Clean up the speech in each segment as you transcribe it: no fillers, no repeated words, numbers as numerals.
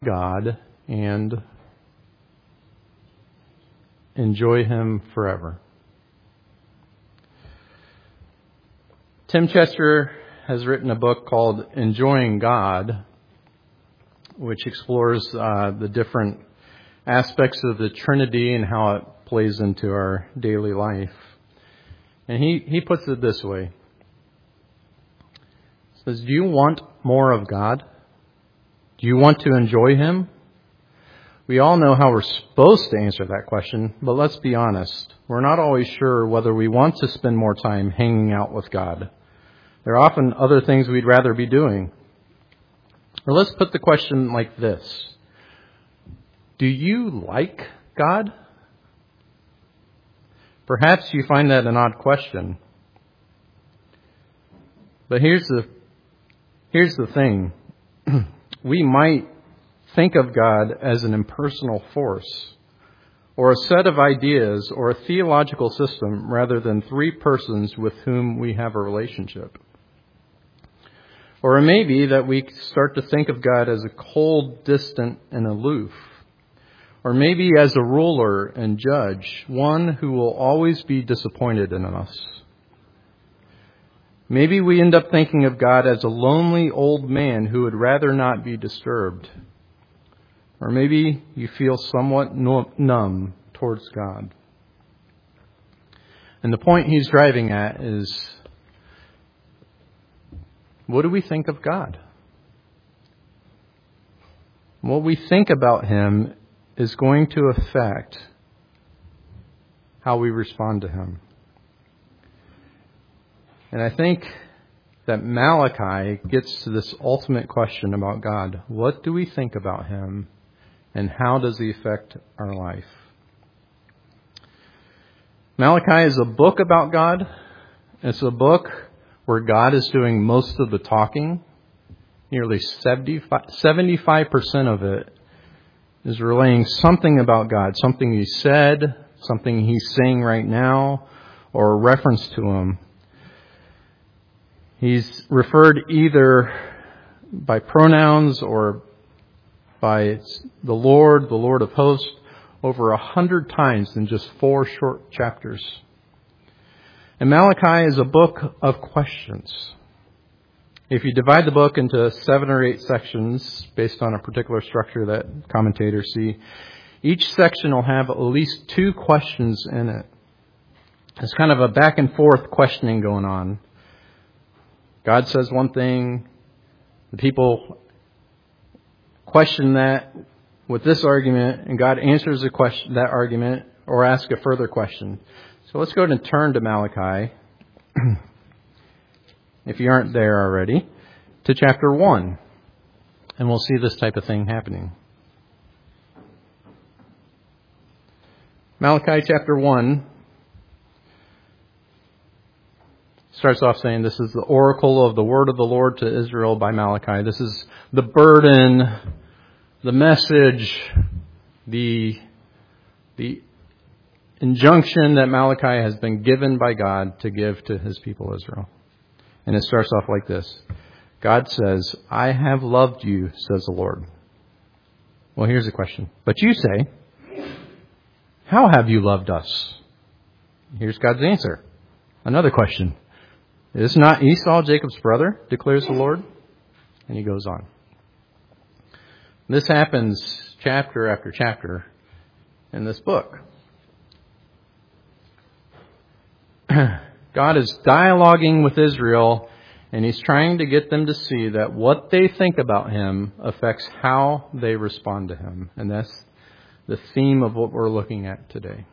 God and enjoy Him forever. Tim Chester has written a book called Enjoying God, which explores the different aspects of the Trinity and how it plays into our daily life. And he puts it this way. He says, do you want more of God? Do you want to enjoy Him? We all know how we're supposed to answer that question, but let's be honest. We're not always sure whether we want to spend more time hanging out with God. There are often other things we'd rather be doing. Or let's put the question like this. Do you like God? Perhaps you find that an odd question. But here's the thing. We might think of God as an impersonal force, or a set of ideas, or a theological system, rather than three persons with whom we have a relationship. Or it may be that we start to think of God as a cold, distant, and aloof. Or maybe as a ruler and judge, one who will always be disappointed in us. Maybe we end up thinking of God as a lonely old man who would rather not be disturbed. Or maybe you feel somewhat numb towards God. And the point he's driving at is, what do we think of God? What we think about Him is going to affect how we respond to Him. And I think that Malachi gets to this ultimate question about God. What do we think about Him, and how does He affect our life? Malachi is a book about God. It's a book where God is doing most of the talking. Nearly 75% of it is relaying something about God, something He said, something He's saying right now, or a reference to Him. He's referred either by pronouns or by the Lord of hosts, over 100 times in just 4 short chapters. And Malachi is a book of questions. If you divide the book into 7 or 8 sections based on a particular structure that commentators see, each section will have at least 2 questions in it. It's kind of a back and forth questioning going on. God says one thing, the people question that with this argument, and God answers that argument or asks a further question. So let's go ahead and turn to Malachi, if you aren't there already, to chapter 1. And we'll see this type of thing happening. Malachi chapter 1 starts off saying, this is the oracle of the word of the Lord to Israel by Malachi. This is the burden, the message, the injunction that Malachi has been given by God to give to His people Israel. And it starts off like this. God says, I have loved you, says the Lord. Well, here's the question. But you say, how have you loved us? Here's God's answer. Another question. Is not Esau Jacob's brother, declares the Lord? And he goes on. This happens chapter after chapter in this book. God is dialoguing with Israel, and He's trying to get them to see that what they think about Him affects how they respond to Him. And that's the theme of what we're looking at today.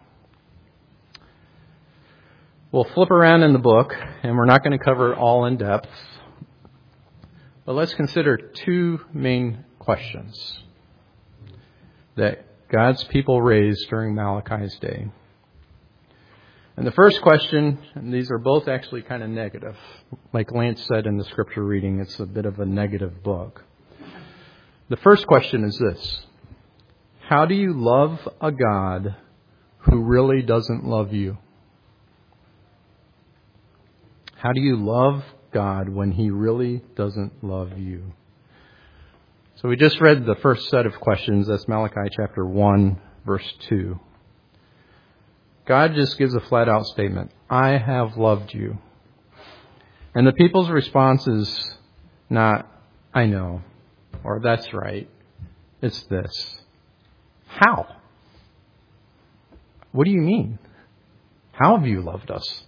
We'll flip around in the book, and we're not going to cover it all in depth. But let's consider 2 main questions that God's people raised during Malachi's day. And the first question, and these are both actually kind of negative. Like Lance said in the scripture reading, it's a bit of a negative book. The first question is this. How do you love a God who really doesn't love you? How do you love God when He really doesn't love you? So we just read the first set of questions. That's Malachi chapter 1, verse 2. God just gives a flat-out statement. I have loved you. And the people's response is not, I know, or that's right. It's this. How? What do you mean? How have you loved us?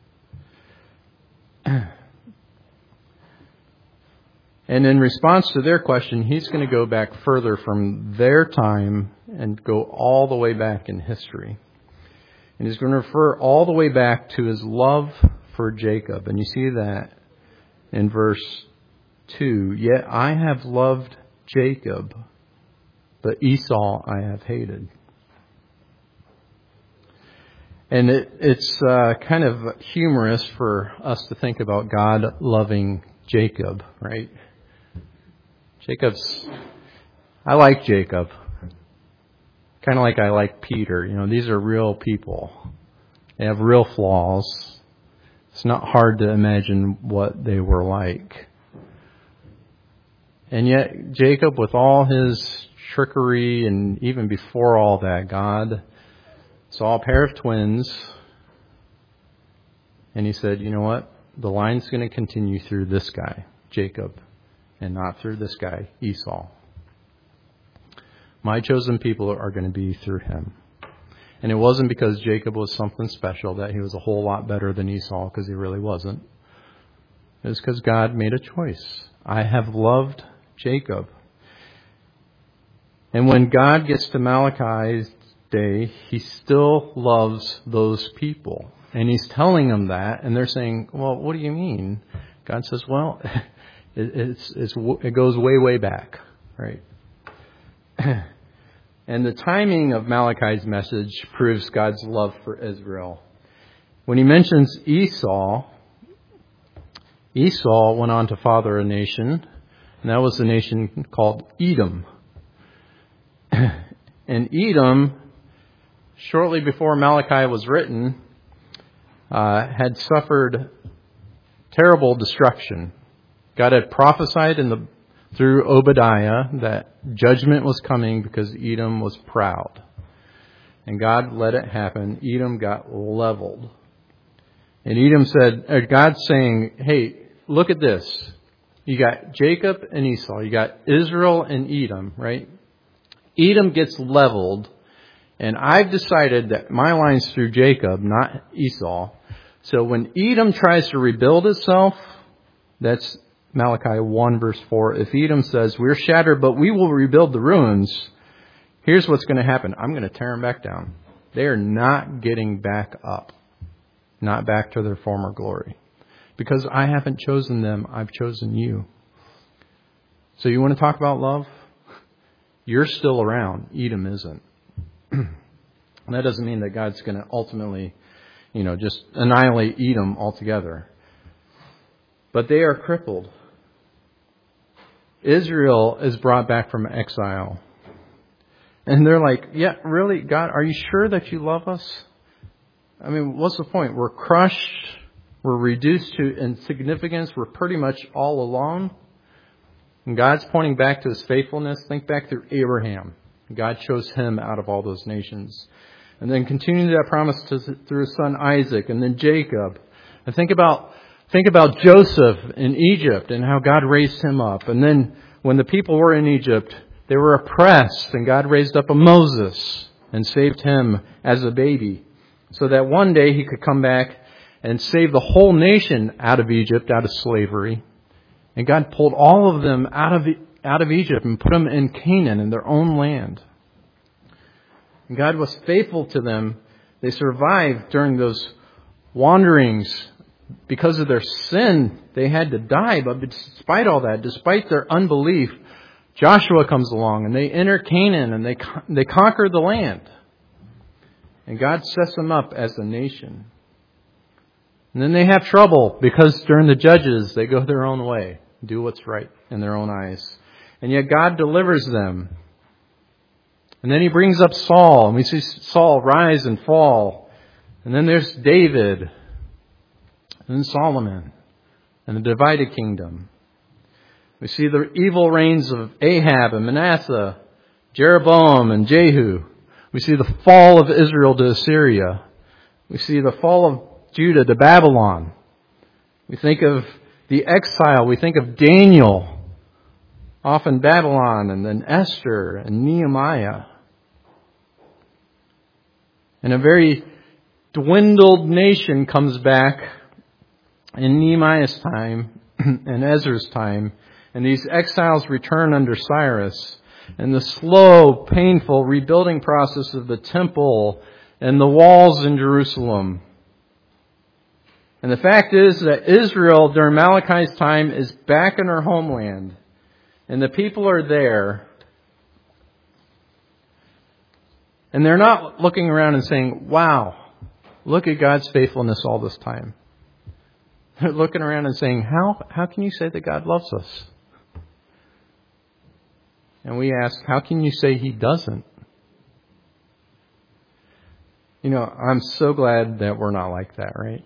And in response to their question, he's going to go back further from their time and go all the way back in history. And he's going to refer all the way back to his love for Jacob. And you see that in verse 2. Yet I have loved Jacob, but Esau I have hated. And it's kind of humorous for us to think about God loving Jacob, right? I like Jacob. Kind of like I like Peter. You know, these are real people. They have real flaws. It's not hard to imagine what they were like. And yet Jacob, with all his trickery and even before all that, God saw a pair of twins and he said, you know what? The line's going to continue through this guy, Jacob, and not through this guy, Esau. My chosen people are going to be through him. And it wasn't because Jacob was something special, that he was a whole lot better than Esau, because he really wasn't. It was because God made a choice. I have loved Jacob. And when God gets to Malachi's day, he still loves those people. And he's telling them that, and they're saying, well, what do you mean? God says, well, it goes way, way back, right? And the timing of Malachi's message proves God's love for Israel. When he mentions Esau went on to father a nation, and that was the nation called Edom. And Edom, shortly before Malachi was written, had suffered terrible destruction. God had prophesied through Obadiah that judgment was coming because Edom was proud. And God let it happen. Edom got leveled. And God's saying, hey, look at this. You got Jacob and Esau. You got Israel and Edom, right? Edom gets leveled. And I've decided that my line's through Jacob, not Esau. So when Edom tries to rebuild itself, that's Malachi 1 verse 4. If Edom says, we're shattered, but we will rebuild the ruins, here's what's going to happen. I'm going to tear them back down. They are not getting back up. Not back to their former glory. Because I haven't chosen them, I've chosen you. So you want to talk about love? You're still around. Edom isn't. And that doesn't mean that God's going to ultimately, just annihilate Edom altogether. But they are crippled. Israel is brought back from exile. And they're like, yeah, really, God, are you sure that you love us? I mean, what's the point? We're crushed. We're reduced to insignificance. We're pretty much all alone. And God's pointing back to his faithfulness. Think back through Abraham. God chose him out of all those nations. And then continue that promise through his son Isaac and then Jacob. And think about Joseph in Egypt and how God raised him up. And then when the people were in Egypt, they were oppressed, and God raised up a Moses and saved him as a baby so that one day he could come back and save the whole nation out of Egypt, out of slavery. And God pulled all of them out of Egypt and put them in Canaan, in their own land. And God was faithful to them. They survived during those wanderings. Because of their sin, they had to die. But despite all that, despite their unbelief, Joshua comes along and they enter Canaan and they conquer the land. And God sets them up as a nation. And then they have trouble because during the Judges, they go their own way, do what's right in their own eyes. And yet God delivers them. And then he brings up Saul, and we see Saul rise and fall. And then there's David. And then Solomon and the divided kingdom. We see the evil reigns of Ahab and Manasseh, Jeroboam and Jehu. We see the fall of Israel to Assyria. We see the fall of Judah to Babylon. We think of the exile. We think of Daniel, often Babylon, and then Esther and Nehemiah. And a very dwindled nation comes back in Nehemiah's time and Ezra's time. And these exiles return under Cyrus. And the slow, painful rebuilding process of the temple and the walls in Jerusalem. And the fact is that Israel during Malachi's time is back in her homeland. And the people are there. And they're not looking around and saying, wow, look at God's faithfulness all this time. They're looking around and saying, how can you say that God loves us? And we ask, how can you say He doesn't? You know, I'm so glad that we're not like that, right?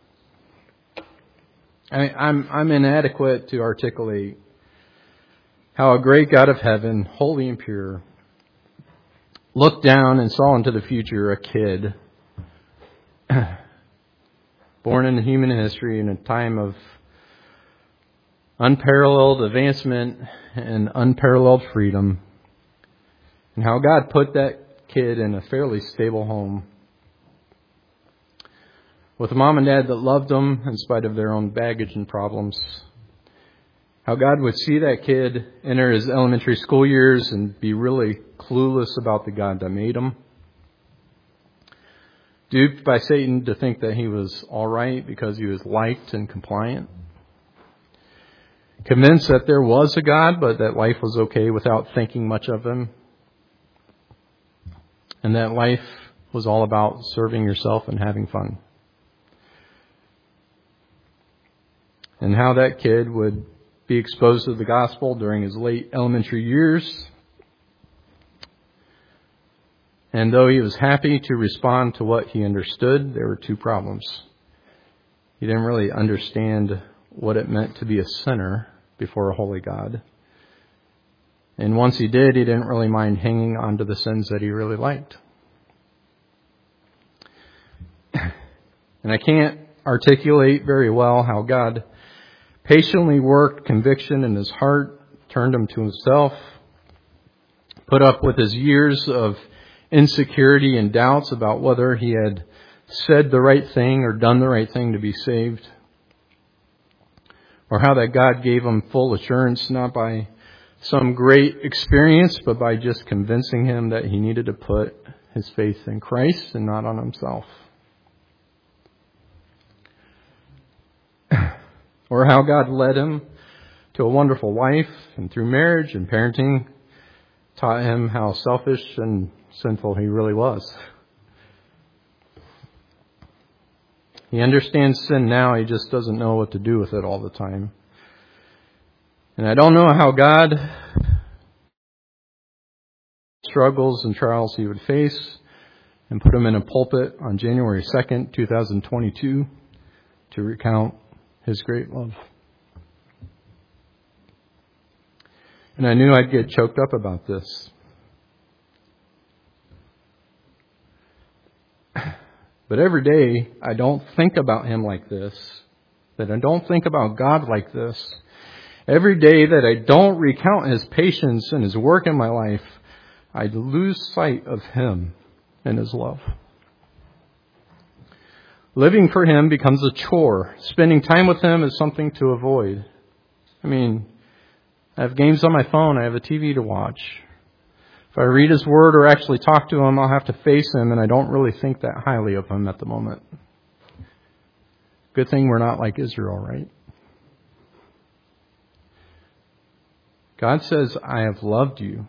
I'm inadequate to articulate how a great God of heaven, holy and pure, looked down and saw into the future a kid born into human history in a time of unparalleled advancement and unparalleled freedom, and how God put that kid in a fairly stable home with a mom and dad that loved him in spite of their own baggage and problems. How God would see that kid enter his elementary school years and be really clueless about the God that made him. Duped by Satan to think that he was all right because he was liked and compliant. Convinced that there was a God, but that life was okay without thinking much of Him. And that life was all about serving yourself and having fun. And how that kid would be exposed to the gospel during his late elementary years. And though he was happy to respond to what he understood, there were two problems. He didn't really understand what it meant to be a sinner before a holy God. And once he did, he didn't really mind hanging on to the sins that he really liked. And I can't articulate very well how God patiently worked conviction in his heart, turned him to himself, put up with his years of insecurity and doubts about whether he had said the right thing or done the right thing to be saved. Or how that God gave him full assurance, not by some great experience, but by just convincing him that he needed to put his faith in Christ and not on himself. Or how God led him to a wonderful wife, and through marriage and parenting, taught him how selfish and sinful he really was. He understands sin now, he just doesn't know what to do with it all the time. And I don't know how God struggles and trials he would face and put him in a pulpit on January 2nd, 2022 to recount his great love. And I knew I'd get choked up about this. But every day, I don't think about Him like this. That I don't think about God like this. Every day that I don't recount His patience and His work in my life, I lose sight of Him and His love. Living for Him becomes a chore. Spending time with Him is something to avoid. I mean, I have games on my phone. I have a TV to watch. If I read His Word or actually talk to Him, I'll have to face Him, and I don't really think that highly of Him at the moment. Good thing we're not like Israel, right? God says, I have loved you.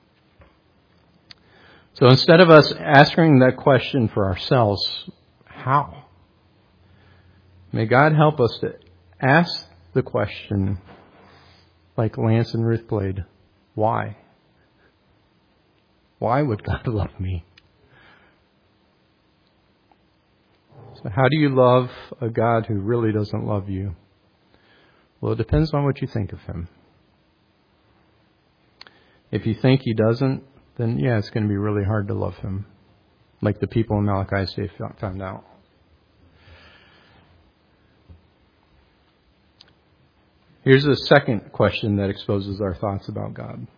So instead of us asking that question for ourselves, how? May God help us to ask the question like Lance and Ruth played, why? Why would God love me? So how do you love a God who really doesn't love you? Well, it depends on what you think of Him. If you think He doesn't, then yeah, it's going to be really hard to love Him, like the people in Malachi's day found out. Here's a second question that exposes our thoughts about God.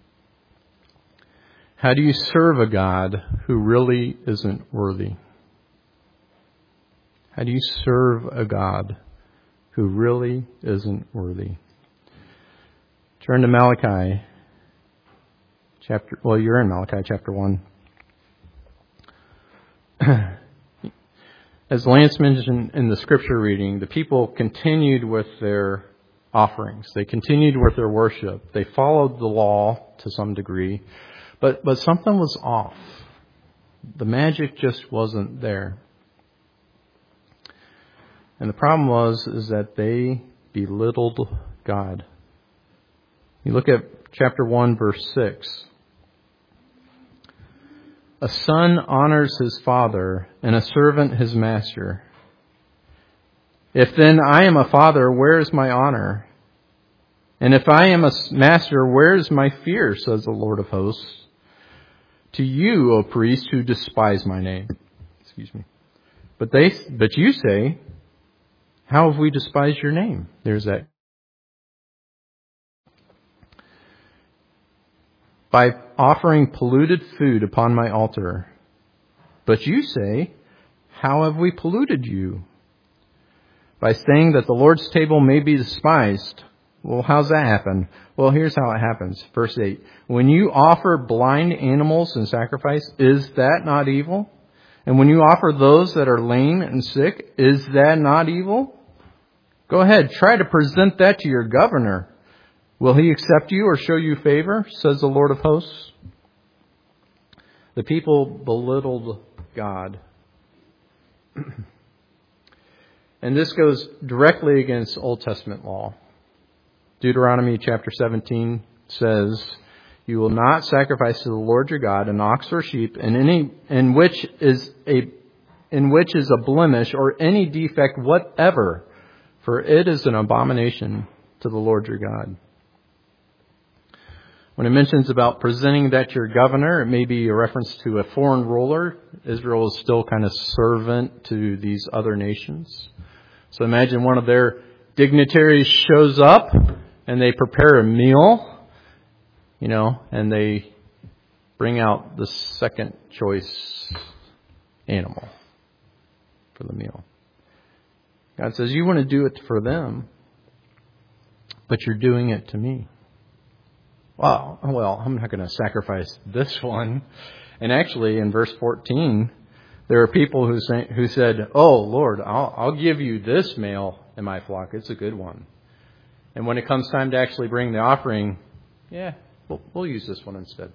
How do you serve a God who really isn't worthy? How do you serve a God who really isn't worthy? Turn to Malachi you're in Malachi chapter 1. As Lance mentioned in the scripture reading, the people continued with their offerings. They continued with their worship. They followed the law to some degree, but something was off. The magic just wasn't there. And the problem is that they belittled God. You look at chapter 1, verse 6. A son honors his father, and a servant his master. If then I am a father, where is my honor? And if I am a master, where is my fear, says the Lord of hosts? To you, O priests, who despise my name. But you say, how have we despised your name? There's that. By offering polluted food upon my altar. But you say, how have we polluted you? By saying that the Lord's table may be despised. Well, how's that happen? Well, here's how it happens. Verse 8. When you offer blind animals in sacrifice, is that not evil? And when you offer those that are lame and sick, is that not evil? Go ahead, try to present that to your governor. Will he accept you or show you favor, says the Lord of hosts? The people belittled God. And this goes directly against Old Testament law. Deuteronomy chapter 17 says, you will not sacrifice to the Lord your God an ox or sheep in which is a blemish or any defect whatever, for it is an abomination to the Lord your God. When it mentions about presenting that to your governor, it may be a reference to a foreign ruler. Israel is still kind of servant to these other nations. So imagine one of their dignitaries shows up and they prepare a meal, and they bring out the second choice animal for the meal. God says, you want to do it for them, but you're doing it to me. Well, I'm not going to sacrifice this one. And actually, in verse 14, there are people who said, oh, Lord, I'll give you this male in my flock. It's a good one. And when it comes time to actually bring the offering, we'll use this one instead.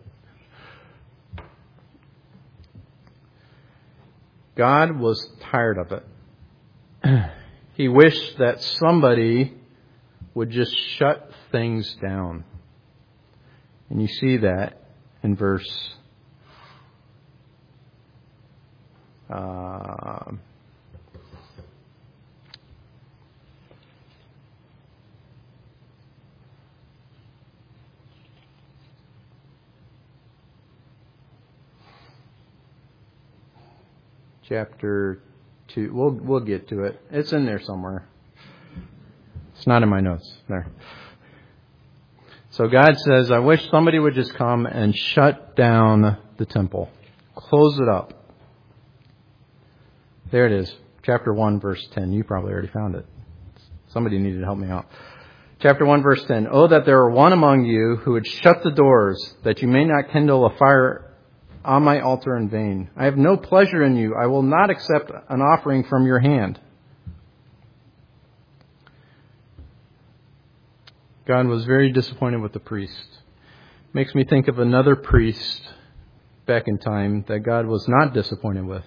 God was tired of it. He wished that somebody would just shut things down. And you see that in verse chapter 2. We'll get to it. It's in there somewhere. It's not in my notes. There. So God says, I wish somebody would just come and shut down the temple. Close it up. There it is. Chapter 1, verse 10. You probably already found it. Somebody needed to help me out. Chapter 1, verse 10. Oh, that there were one among you who would shut the doors, that you may not kindle a fire on my altar in vain. I have no pleasure in you. I will not accept an offering from your hand. God was very disappointed with the priest. Makes me think of another priest back in time that God was not disappointed with.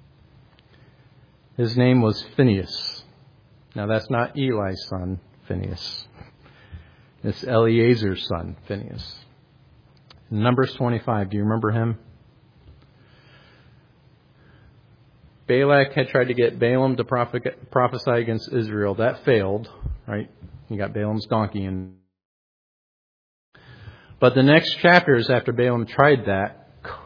His name was Phinehas. Now that's not Eli's son, Phinehas. It's Eleazar's son, Phinehas. In Numbers 25, do you remember him? Balak had tried to get Balaam to prophesy against Israel. That failed, right? You got Balaam's donkey. But the next chapters after Balaam tried that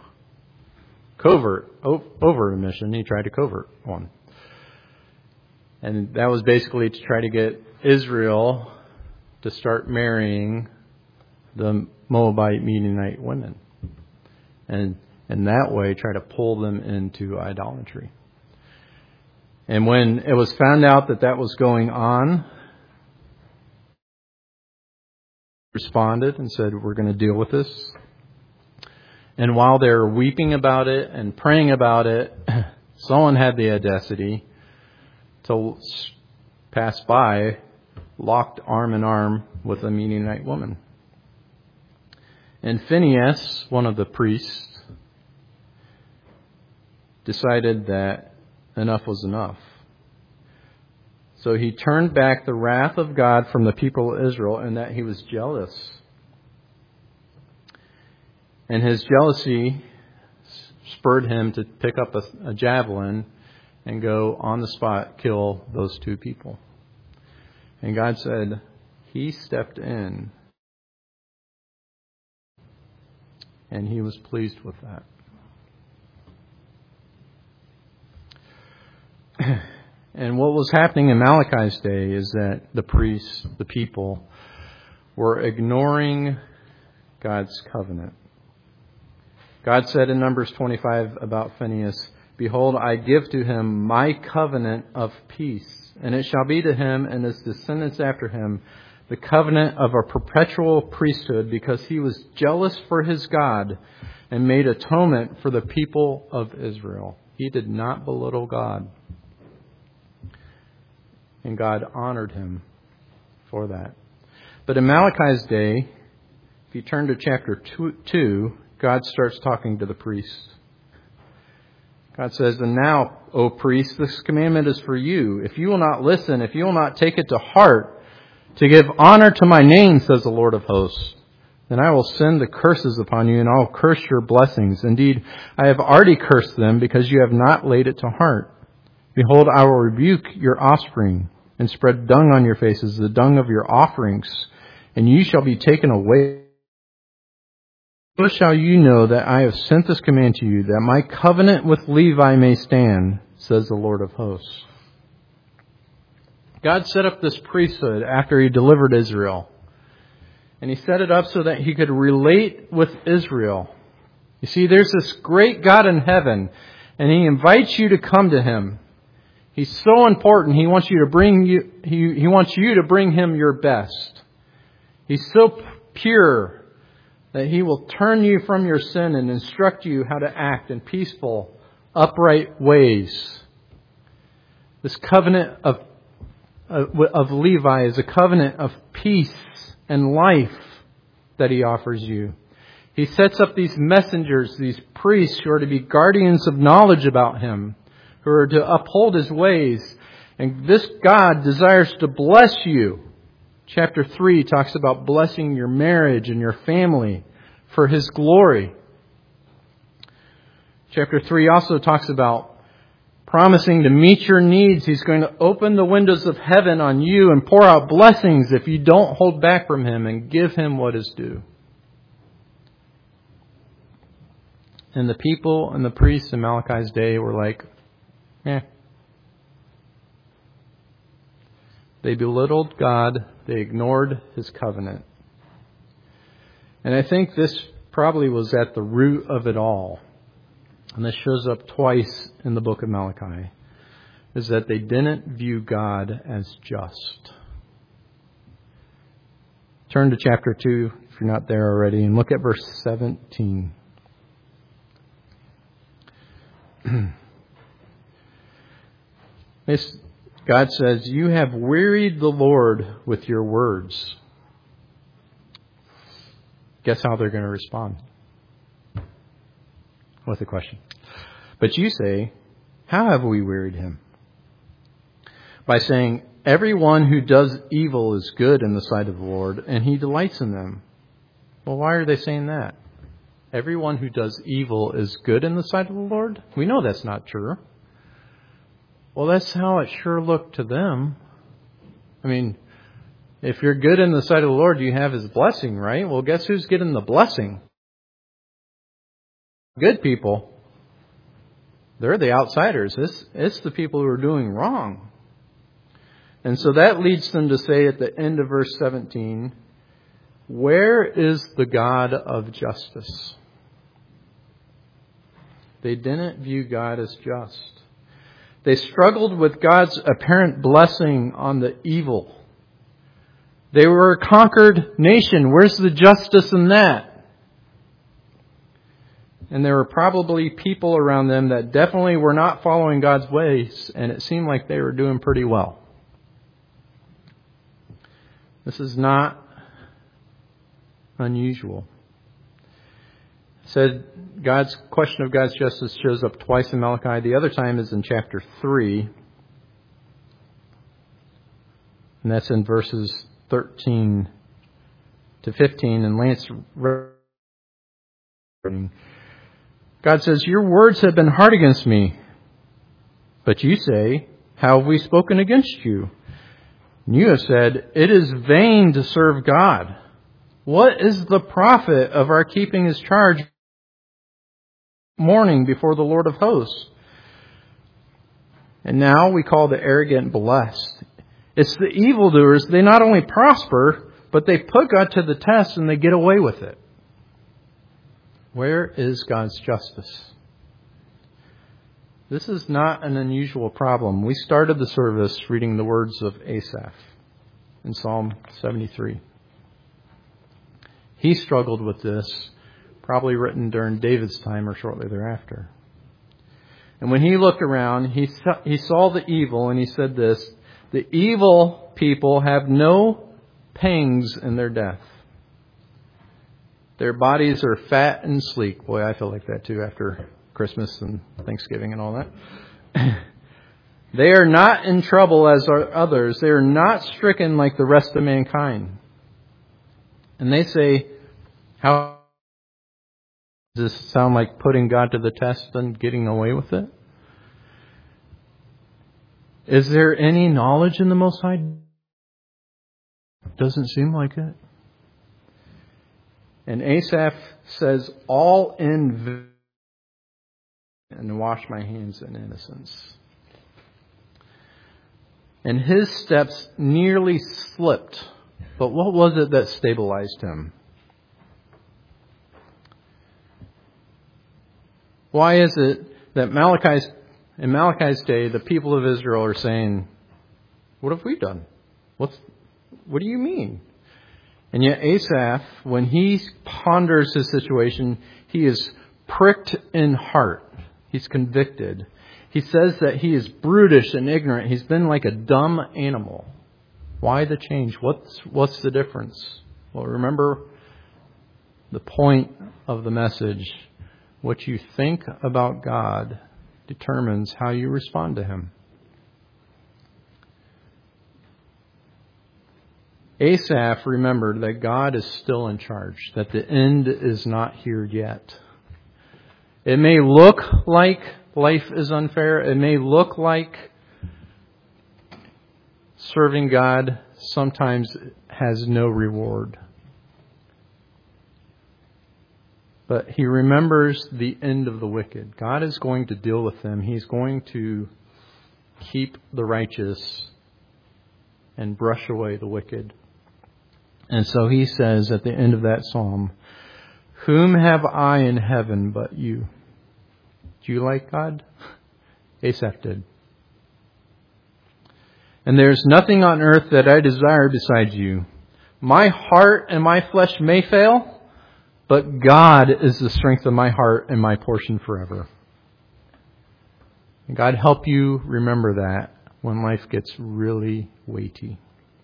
overt mission, he tried a covert one. And that was basically to try to get Israel to start marrying the Moabite Midianite women. And in that way, try to pull them into idolatry. And when it was found out that that was going on, responded and said, we're going to deal with this. And while they were weeping about it and praying about it, someone had the audacity to pass by, locked arm in arm with a Midianite woman. And Phinehas, one of the priests, decided that enough was enough. So he turned back the wrath of God from the people of Israel, and that he was jealous. And his jealousy spurred him to pick up a javelin and go on the spot, kill those two people. And God said, he stepped in. And he was pleased with that. And what was happening in Malachi's day is that the priests, the people, were ignoring God's covenant. God said in Numbers 25 about Phinehas, behold, I give to him my covenant of peace, and it shall be to him and his descendants after him the covenant of a perpetual priesthood, because he was jealous for his God and made atonement for the people of Israel. He did not belittle God. And God honored him for that. But in Malachi's day, if you turn to chapter 2, God starts talking to the priests. God says, and now, O priests, this commandment is for you. If you will not listen, if you will not take it to heart, to give honor to my name, says the Lord of hosts, then I will send the curses upon you, and I will curse your blessings. Indeed, I have already cursed them, because you have not laid it to heart. Behold, I will rebuke your offspring, and spread dung on your faces, the dung of your offerings, and you shall be taken away. So shall you know that I have sent this command to you, that my covenant with Levi may stand, says the Lord of hosts. God set up this priesthood after he delivered Israel. And he set it up so that he could relate with Israel. You see, there's this great God in heaven, and he invites you to come to him. He's so important. He wants you to he wants you to bring him your best. He's so pure that he will turn you from your sin and instruct you how to act in peaceful, upright ways. This covenant of Levi is a covenant of peace and life that he offers you. He sets up these messengers, these priests who are to be guardians of knowledge about him, who are to uphold his ways. And this God desires to bless you. Chapter 3 talks about blessing your marriage and your family for his glory. Chapter 3 also talks about promising to meet your needs. He's going to open the windows of heaven on you and pour out blessings if you don't hold back from him and give him what is due. And the people and the priests in Malachi's day were like, They belittled God. They ignored his covenant. And I think this probably was at the root of it all. And this shows up twice in the book of Malachi. Is that they didn't view God as just. Turn to chapter 2 if you're not there already and look at verse 17. God says, you have wearied the Lord with your words. Guess how they're going to respond? With a question. But you say, how have we wearied him? By saying, everyone who does evil is good in the sight of the Lord, and he delights in them. Well, why are they saying that? Everyone who does evil is good in the sight of the Lord? We know that's not true. Well, that's how it sure looked to them. I mean, If you're good in the sight of the Lord, you have His blessing, right? Well, guess who's getting the blessing? Good people. They're the outsiders. It's the people who are doing wrong. And so that leads them to say at the end of verse 17, where is the God of justice? They didn't view God as just. They struggled with God's apparent blessing on the evil. They were a conquered nation. Where's the justice in that? And there were probably people around them that definitely were not following God's ways, and it seemed like they were doing pretty well. This is not unusual. It said God's question of God's justice shows up twice in Malachi. The other time is in chapter 3. And that's in verses 13 to 15. And Lance, God says, your words have been hard against me. But you say, how have we spoken against you? And you have said, it is vain to serve God. What is the profit of our keeping His charge mourning before the Lord of hosts? And now we call the arrogant blessed. It's the evildoers. They not only prosper, but they put God to the test and they get away with it. Where is God's justice? This is not an unusual problem. We started the service reading the words of Asaph in Psalm 73. He struggled with this, probably written during David's time or shortly thereafter. And when he looked around, he saw the evil and he said this, the evil people have no pangs in their death. Their bodies are fat and sleek. Boy, I feel like that too after Christmas and Thanksgiving and all that. They are not in trouble as are others. They are not stricken like the rest of mankind. And they say, how does this sound like putting God to the test and getting away with it? Is there any knowledge in the Most High? Doesn't seem like it. And Asaph says, all in and wash my hands in innocence. And his steps nearly slipped. But what was it that stabilized him? Why is it that in Malachi's day, the people of Israel are saying, what have we done? What do you mean? And yet Asaph, when he ponders his situation, he is pricked in heart. He's convicted. He says that he is brutish and ignorant. He's been like a dumb animal. Why the change? What's the difference? Well, remember the point of the message. What you think about God determines how you respond to Him. Asaph remembered that God is still in charge, that the end is not here yet. It may look like life is unfair. It may look like serving God sometimes has no reward. But he remembers the end of the wicked. God is going to deal with them. He's going to keep the righteous and brush away the wicked. And so he says at the end of that psalm, whom have I in heaven but you? Do you like God? Asaph did. And there's nothing on earth that I desire besides you. My heart and my flesh may fail, but God is the strength of my heart and my portion forever. And God help you remember that when life gets really weighty.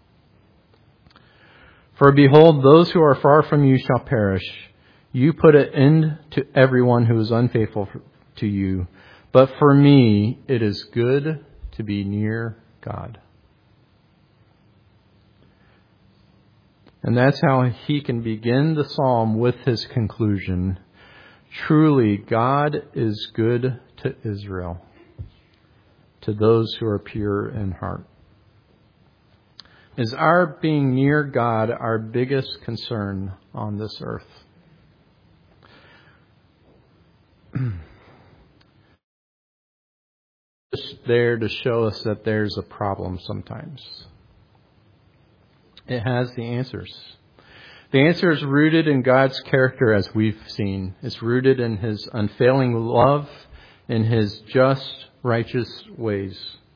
For behold, those who are far from you shall perish. You put an end to everyone who is unfaithful to you. But for me, it is good to be near God. And that's how he can begin the psalm with his conclusion. Truly, God is good to Israel, to those who are pure in heart. Is our being near God our biggest concern on this earth? Just there to show us that there's a problem sometimes. It has the answers. The answer is rooted in God's character, as we've seen. It's rooted in His unfailing love, in His just, righteous ways.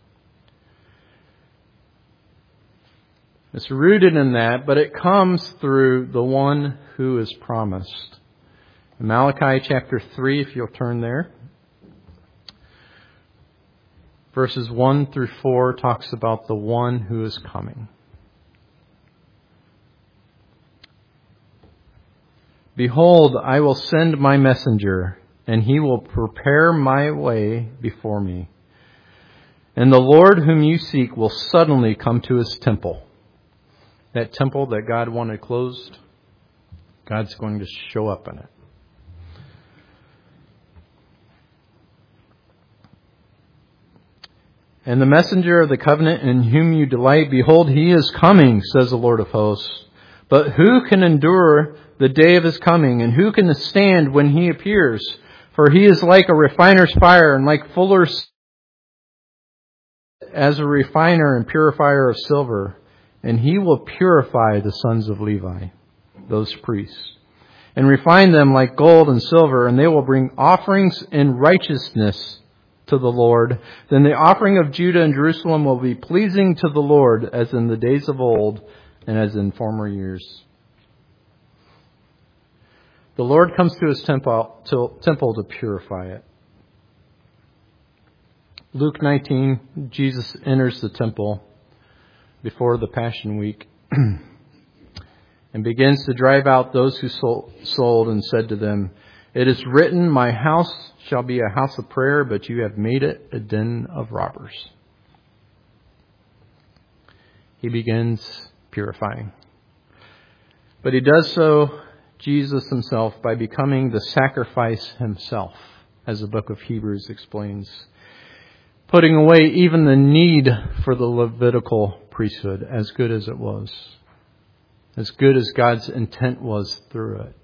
It's rooted in that, but it comes through the one who is promised. In Malachi chapter 3, if you'll turn there, verses 1 through 4 talks about the one who is coming. Behold, I will send my messenger, and he will prepare my way before me. And the Lord whom you seek will suddenly come to His temple. That temple that God wanted closed, God's going to show up in it. And the messenger of the covenant in whom you delight, behold, he is coming, says the Lord of hosts. But who can endure the day of His coming, and who can stand when He appears? For He is like a refiner's fire, and like fuller's as a refiner and purifier of silver. And He will purify the sons of Levi, those priests, and refine them like gold and silver, and they will bring offerings in righteousness to the Lord. Then the offering of Judah and Jerusalem will be pleasing to the Lord, as in the days of old and as in former years. The Lord comes to His temple to purify it. Luke 19, Jesus enters the temple before the Passion Week and begins to drive out those who sold and said to them, "It is written, my house shall be a house of prayer, but you have made it a den of robbers." He begins purifying. But He does so, Jesus Himself, by becoming the sacrifice Himself, as the book of Hebrews explains, putting away even the need for the Levitical priesthood, as good as it was, as good as God's intent was through it.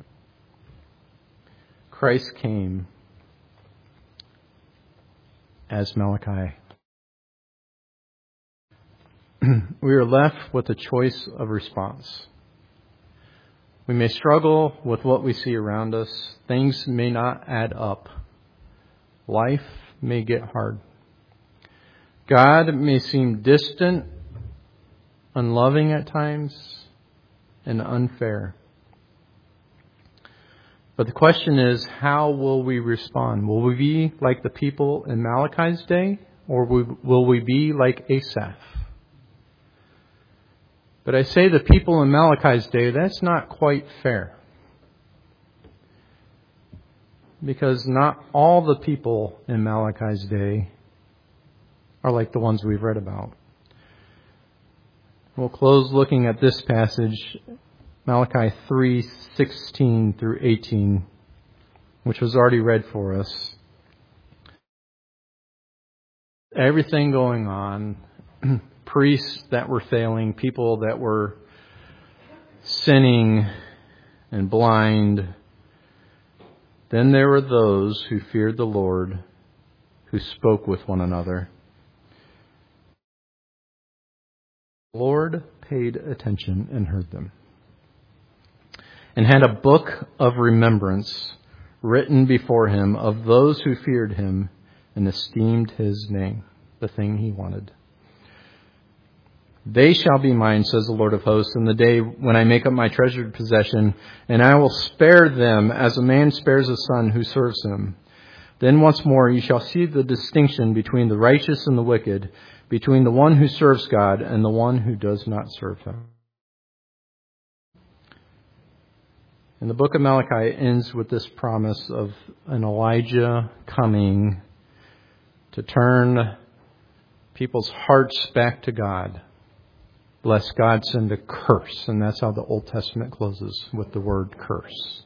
Christ came as Malachi. We are left with a choice of response. We may struggle with what we see around us. Things may not add up. Life may get hard. God may seem distant, unloving at times, and unfair. But the question is, how will we respond? Will we be like the people in Malachi's day, or will we be like Asaph? But I say the people in Malachi's day, that's not quite fair. Because not all the people in Malachi's day are like the ones we've read about. We'll close looking at this passage, Malachi 3:16 through 18, which was already read for us. Everything going on, priests that were failing, people that were sinning and blind. Then there were those who feared the Lord, who spoke with one another. The Lord paid attention and heard them, and had a book of remembrance written before Him of those who feared Him and esteemed His name, the thing He wanted. They shall be mine, says the Lord of hosts, in the day when I make up my treasured possession, and I will spare them as a man spares a son who serves him. Then once more you shall see the distinction between the righteous and the wicked, between the one who serves God and the one who does not serve Him. And the book of Malachi ends with this promise of an Elijah coming to turn people's hearts back to God, lest God send a curse. And that's how the Old Testament closes, with the word curse.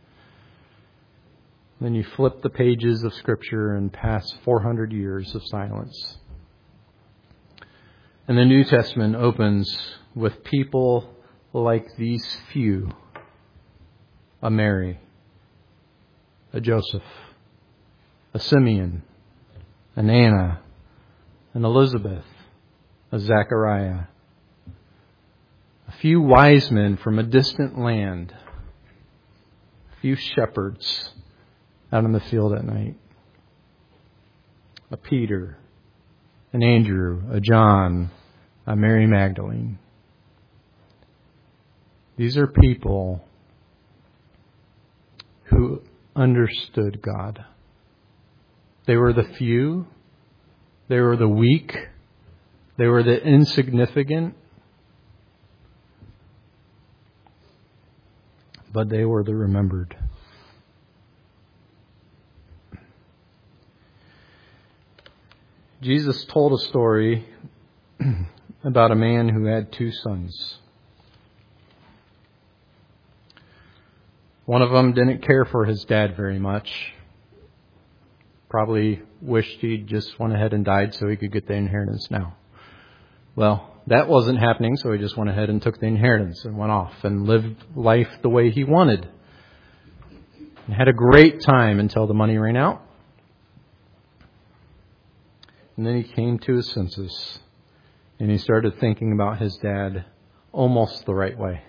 Then you flip the pages of Scripture and pass 400 years of silence. And the New Testament opens with people like these few: a Mary, a Joseph, a Simeon, an Anna, an Elizabeth, a Zachariah, a few wise men from a distant land, a few shepherds out in the field at night, a Peter, an Andrew, a John, a Mary Magdalene. These are people who understood God. They were the few. They were the weak. They were the insignificant. But they were the remembered. Jesus told a story about a man who had two sons. One of them didn't care for his dad very much. Probably wished he'd just went ahead and died so he could get the inheritance now. Well, that wasn't happening, so he just went ahead and took the inheritance and went off and lived life the way he wanted. And had a great time until the money ran out. And then he came to his senses and he started thinking about his dad almost the right way.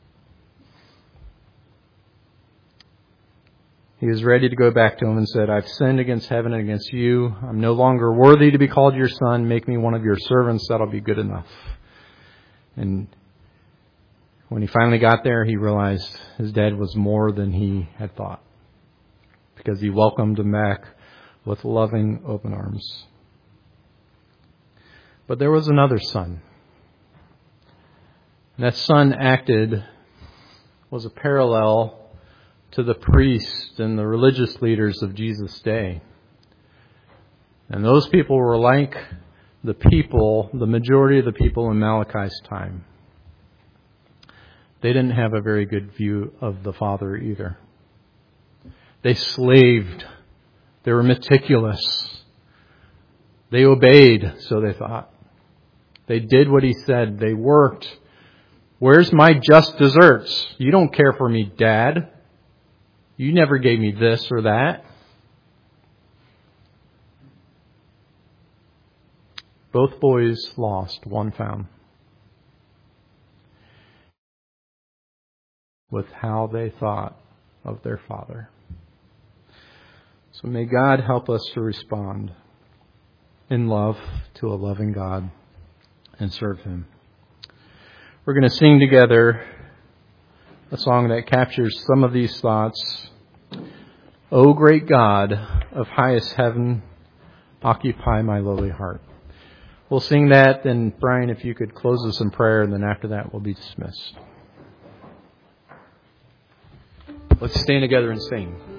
He was ready to go back to him and said, "I've sinned against heaven and against you. I'm no longer worthy to be called your son. Make me one of your servants. That'll be good enough." And when he finally got there, he realized his dad was more than he had thought, because he welcomed him back with loving, open arms. But there was another son. And that son was a parallel to the priests and the religious leaders of Jesus' day. And those people were like the majority of the people in Malachi's time. They didn't have a very good view of the Father either. They slaved. They were meticulous. They obeyed, so they thought. They did what he said. They worked. "Where's my just desserts? You don't care for me, Dad. You never gave me this or that." Both boys lost, one found. With how they thought of their father. So may God help us to respond in love to a loving God and serve Him. We're going to sing together a song that captures some of these thoughts. "O great God of highest heaven, occupy my lowly heart." We'll sing that, then Brian, if you could close us in prayer, and then after that we'll be dismissed. Let's stand together and sing.